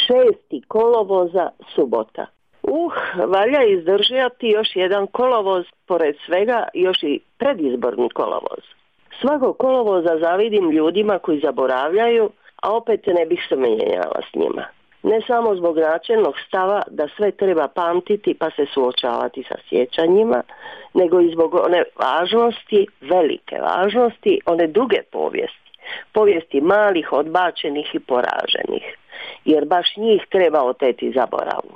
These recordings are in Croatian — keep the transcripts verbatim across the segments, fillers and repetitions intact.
šesti kolovoza, subota. Uh, valja izdržati još jedan kolovoz, pored svega još i predizborni kolovoz. Svakog kolovoza zavidim ljudima koji zaboravljaju, a opet ne bih se mijenjala s njima. Ne samo zbog načelnog stava da sve treba pamtiti pa se suočavati sa sjećanjima, nego i zbog one važnosti, velike važnosti, one duge povijesti. Povijesti malih, odbačenih i poraženih. Jer baš njih treba oteti zaboravu.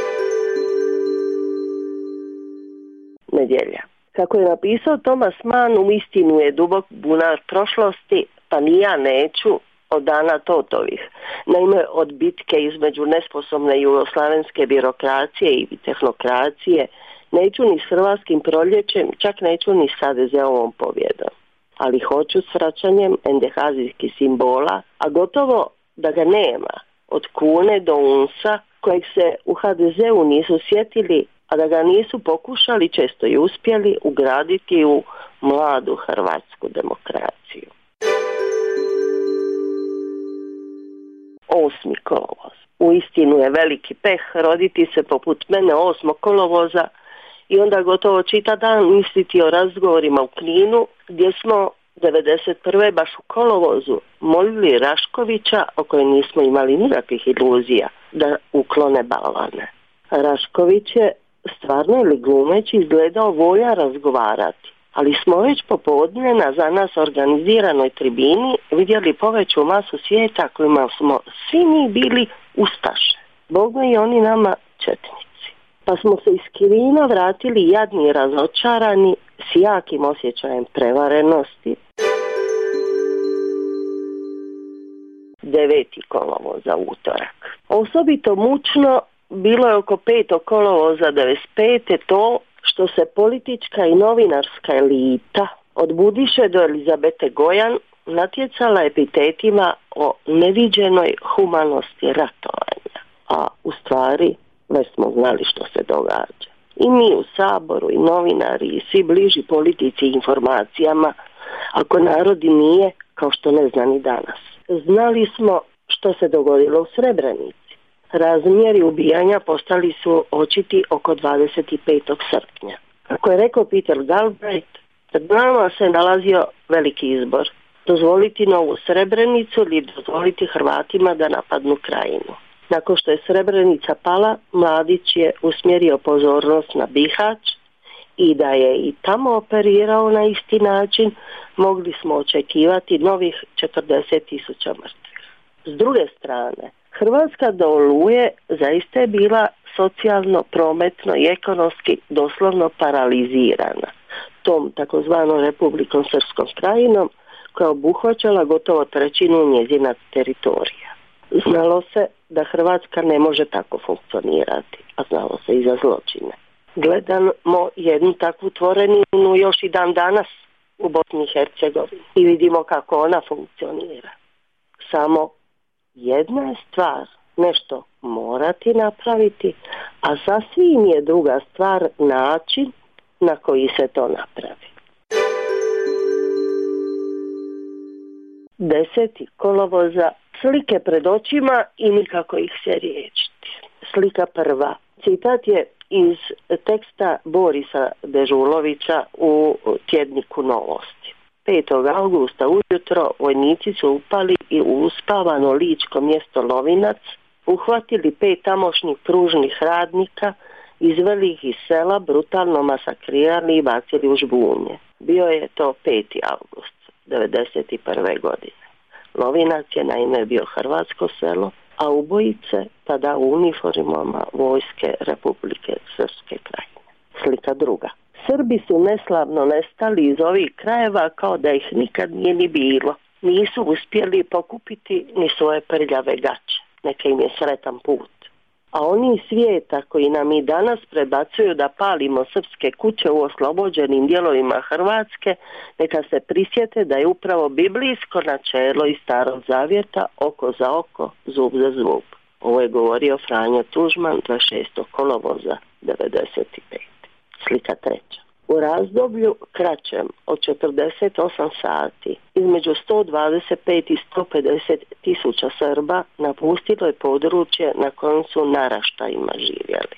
Nedjelja. Kako je napisao Thomas Mann, uistinu je dubok bunar prošlosti, pa ni ja neću od dana Totovih. Naime, od bitke između nesposobne jugoslavenske birokracije i tehnokracije neću ni s hrvatskim proljećem, čak neću ni s ha de ze-ovom pobjedom. Ali hoću s vraćanjem endehazijskih simbola, a gotovo da ga nema, od kune do unsa, kojeg se u ha de ze-u nisu sjetili, a da ga nisu pokušali, često i uspjeli, ugraditi u mladu hrvatsku demokraciju. Osmi kolovoz. Uistinu je veliki peh roditi se poput mene osmog kolovoza i onda gotovo čita dan misliti o razgovorima u Kninu, gdje smo devedeset prve baš u kolovozu molili Raškovića, o kojem nismo imali nikakvih iluzija, da uklone balone. Rašković je stvarno ili glumeći izgledao volja razgovarati, ali smo već popodne na za nas organiziranoj tribini vidjeli poveću masu svijeta kojima smo svi mi bili ustaše. Bogme i oni nama četnici. Pa smo se iz Kirina vratili jadni i razočarani s jakim osjećajem prevarenosti. Deveti kolovoza, utorak. Osobito mučno bilo je oko petog kolovoza devedeset pete to što se politička i novinarska elita od Budiše do Elizabete Gojan natjecala epitetima o neviđenoj humanosti ratovanja. A u stvari već smo znali što se događa. I mi u Saboru, i novinari, i svi bliži politici i informacijama, ako narod i nije, kao što ne zna ni danas. Znali smo što se dogodilo u Srebrenici. Razmjeri ubijanja postali su očiti oko dvadeset petog srpnja. Kako je rekao Peter Galbraith, pred nama se nalazio veliki izbor. Dozvoliti novu Srebrenicu ili dozvoliti Hrvatima da napadnu Krajinu. Nakon što je Srebrenica pala, Mladić je usmjerio pozornost na Bihać i da je i tamo operirao na isti način, mogli smo očekivati novih četrdeset tisuća mrtvih. S druge strane, Hrvatska do Oluje zaista je bila socijalno, prometno i ekonomski doslovno paralizirana tom takozvanom Republikom Srpskom krajinom koja je obuhvaćala gotovo trećinu njezina teritorija. Znalo se da Hrvatska ne može tako funkcionirati, a znalo se i za zločine. Gledamo jednu takvu tvoreninu još i dan danas u Bosni i Hercegovini i vidimo kako ona funkcionira. Samo jedna je stvar nešto morati napraviti, a sasvim je druga stvar način na koji se to napravi. Deseti kolovoza, slike pred očima i nikako ih se riješiti. Slika prva. Citat je iz teksta Borisa Dežulovića u tjedniku Novosti. petog augusta ujutro vojnici su upali i u uspavano ličko mjesto Lovinac uhvatili pet tamošnjih pružnih radnika, izveli ih iz sela, brutalno masakrirali i bacili u žbunje. Bio je to peti august devedeset prve godine. Lovinac je naime bio hrvatsko selo, a ubojice tada u uniformama vojske Republike Srpske krajine. Slika druga. Srbi su neslavno nestali iz ovih krajeva kao da ih nikad nije ni bilo. Nisu uspjeli pokupiti ni svoje prljave gaće. Neka im je sretan put. A oni iz svijeta koji nam i danas prebacuju da palimo srpske kuće u oslobođenim dijelovima Hrvatske, neka se prisjete da je upravo biblijsko načelo iz Starog zavjeta oko za oko, zub za zub. Ovo je govorio Franjo Tuđman dvadeset šestog kolovoza devedeset pete. Slika treća. U razdoblju kraćem od četrdeset osam sati između sto dvadeset pet i sto pedeset tisuća Srba napustilo je područje na kojem su naraštajima živjeli.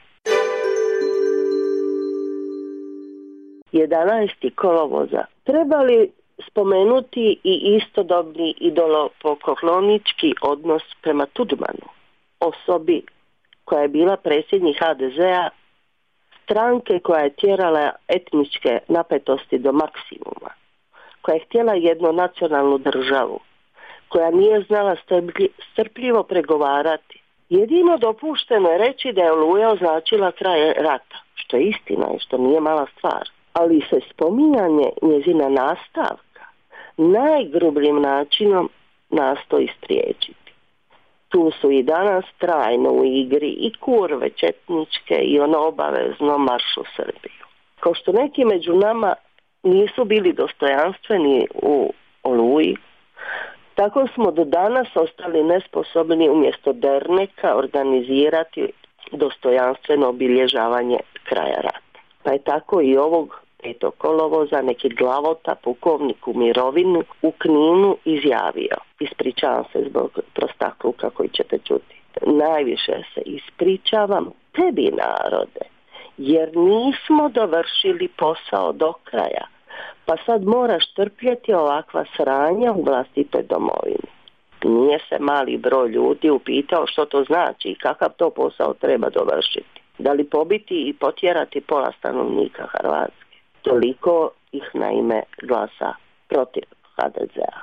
jedanaestog kolovoza trebali spomenuti i istodobni idolopoklonički odnos prema Tuđmanu, osobi koja je bila predsjednik ha de zea, stranke koja je tjerala etničke napetosti do maksimuma, koja je htjela jednu nacionalnu državu, koja nije znala strpljivo pregovarati. Jedino dopušteno je reći da je Oluja označila kraj rata, što je istina i što nije mala stvar. Ali se spominjanje njezina nastavka najgrubljim načinom nastoji spriječiti. Tu su i danas trajno u igri i kurve četničke i ono obavezno marš u Srbiju. Kao što neki među nama nisu bili dostojanstveni u Oluji, tako smo do danas ostali nesposobni umjesto derneka organizirati dostojanstveno obilježavanje kraja rata. Pa je tako i ovog petog kolovoza neki glavota pukovnik u mirovinu u Kninu izjavio: ispričavam se zbog prostakluka koji ćete čuti. Najviše se ispričavam tebi, narode, jer nismo dovršili posao do kraja, pa sad moraš trpjeti ovakva sranja u vlastitoj domovini. Nije se mali broj ljudi upitao što to znači i kakav to posao treba dovršiti. Da li pobiti i potjerati pola stanovnika Hrvatske? Toliko ih naime glasa protiv ha de zea.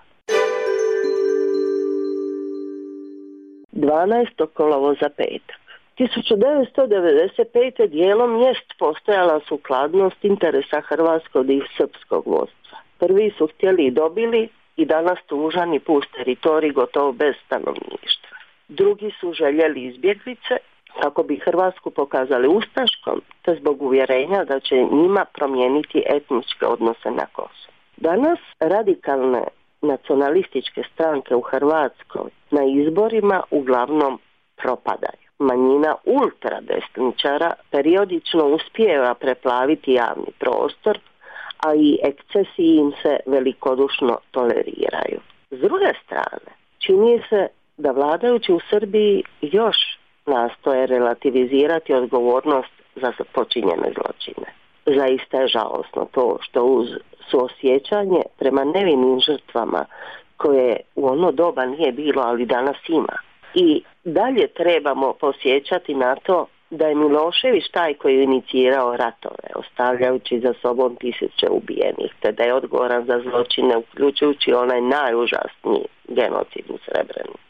dvanaestog kolovoza petak. tisuću devetsto devedeset pete dijelom jest postojala sukladnost interesa hrvatskog i srpskog vodstva. Prvi su htjeli i dobili i danas tužani pust teritorij gotovo bez stanovništva. Drugi su željeli izbjeglice kako bi Hrvatsku pokazali ustaškom, te zbog uvjerenja da će njima promijeniti etničke odnose na Kosovu. Danas radikalne nacionalističke stranke u Hrvatskoj na izborima uglavnom propadaju. Manjina ultradesničara periodično uspijeva preplaviti javni prostor, a i ekscesi im se velikodušno toleriraju. S druge strane, čini se da vladajući u Srbiji još nastoje relativizirati odgovornost za počinjene zločine. Zaista je žalosno to što uz suosjećanje prema nevinim žrtvama, koje u ono doba nije bilo, ali danas ima, i dalje trebamo posjećati na to da je Milošević taj koji je inicirao ratove, ostavljajući za sobom tisuće ubijenih, te da je odgovoran za zločine, uključujući onaj najužasniji genocid u Srebrenici.